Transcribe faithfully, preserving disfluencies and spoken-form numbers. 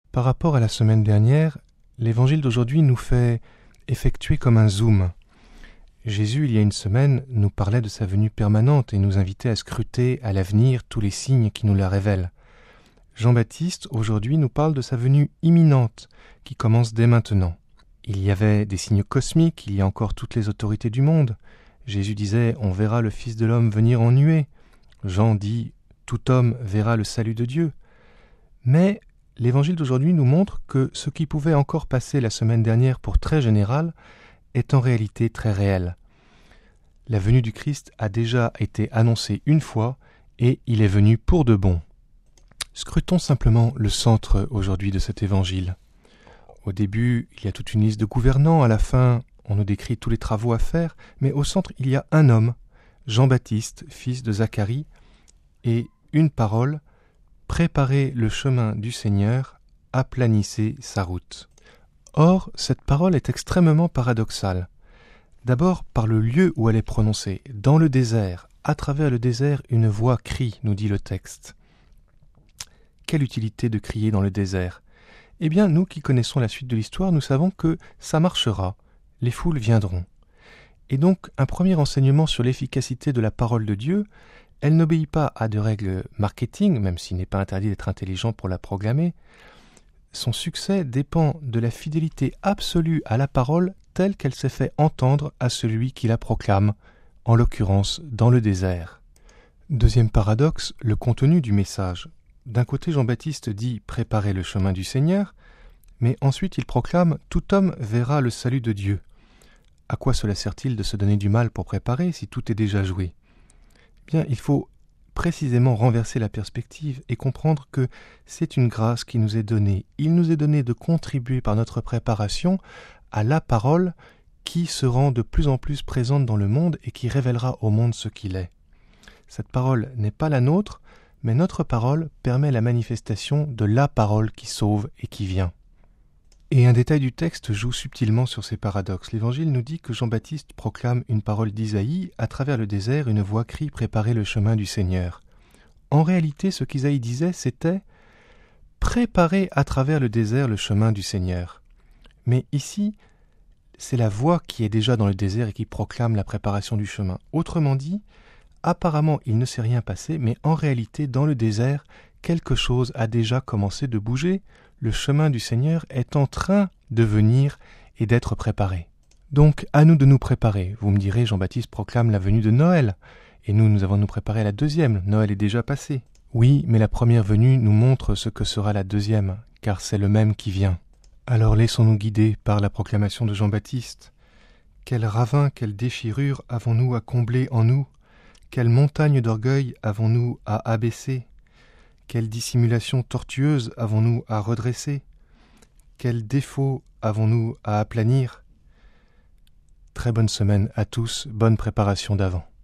Par rapport à la semaine dernière, l'évangile d'aujourd'hui nous fait effectuer comme un zoom. Jésus, il y a une semaine, nous parlait de sa venue permanente et nous invitait à scruter à l'avenir tous les signes qui nous la révèlent. Jean-Baptiste, aujourd'hui, nous parle de sa venue imminente, qui commence dès maintenant. Il y avait des signes cosmiques, il y a encore toutes les autorités du monde. Jésus disait « On verra le Fils de l'homme venir en nuée ». Jean dit « Tout homme verra le salut de Dieu ». Mais l'évangile d'aujourd'hui nous montre que ce qui pouvait encore passer la semaine dernière pour très général est en réalité très réel. La venue du Christ a déjà été annoncée une fois et il est venu pour de bon. Scrutons simplement le centre aujourd'hui de cet évangile. Au début, il y a toute une liste de gouvernants, à la fin, on nous décrit tous les travaux à faire, mais au centre, il y a un homme, Jean-Baptiste, fils de Zacharie, et une parole, « Préparez le chemin du Seigneur, aplanissez sa route ». Or, cette parole est extrêmement paradoxale. D'abord, par le lieu où elle est prononcée, dans le désert, à travers le désert, une voix crie, nous dit le texte. Quelle utilité de crier dans le désert ? Eh bien, nous qui connaissons la suite de l'histoire, nous savons que ça marchera, les foules viendront. Et donc, un premier enseignement sur l'efficacité de la parole de Dieu, elle n'obéit pas à de règles marketing, même s'il n'est pas interdit d'être intelligent pour la proclamer. Son succès dépend de la fidélité absolue à la parole telle qu'elle s'est fait entendre à celui qui la proclame, en l'occurrence dans le désert. Deuxième paradoxe, le contenu du message. D'un côté, Jean-Baptiste dit « Préparez le chemin du Seigneur », mais ensuite il proclame « Tout homme verra le salut de Dieu ». À quoi cela sert-il de se donner du mal pour préparer si tout est déjà joué ? Bien, il faut précisément renverser la perspective et comprendre que c'est une grâce qui nous est donnée. Il nous est donné de contribuer par notre préparation à la parole qui se rend de plus en plus présente dans le monde et qui révélera au monde ce qu'il est. Cette parole n'est pas la nôtre, mais notre parole permet la manifestation de la parole qui sauve et qui vient. Et un détail du texte joue subtilement sur ces paradoxes. L'Évangile nous dit que Jean-Baptiste proclame une parole d'Isaïe, à travers le désert, une voix crie « Préparez le chemin du Seigneur ». En réalité, ce qu'Isaïe disait, c'était « Préparez à travers le désert le chemin du Seigneur ». Mais ici, c'est la voix qui est déjà dans le désert et qui proclame la préparation du chemin. Autrement dit, apparemment, il ne s'est rien passé, mais en réalité, dans le désert, quelque chose a déjà commencé de bouger. Le chemin du Seigneur est en train de venir et d'être préparé. Donc, à nous de nous préparer. Vous me direz, Jean-Baptiste proclame la venue de Noël. Et nous, nous avons nous préparer à la deuxième. Noël est déjà passé. Oui, mais la première venue nous montre ce que sera la deuxième, car c'est le même qui vient. Alors laissons-nous guider par la proclamation de Jean-Baptiste. Quel ravin, quelle déchirure avons-nous à combler en nous ? Quelle montagne d'orgueil avons-nous à abaisser ? Quelle dissimulation tortueuse avons-nous à redresser ? Quel défaut avons-nous à aplanir ? Très bonne semaine à tous, bonne préparation d'avant.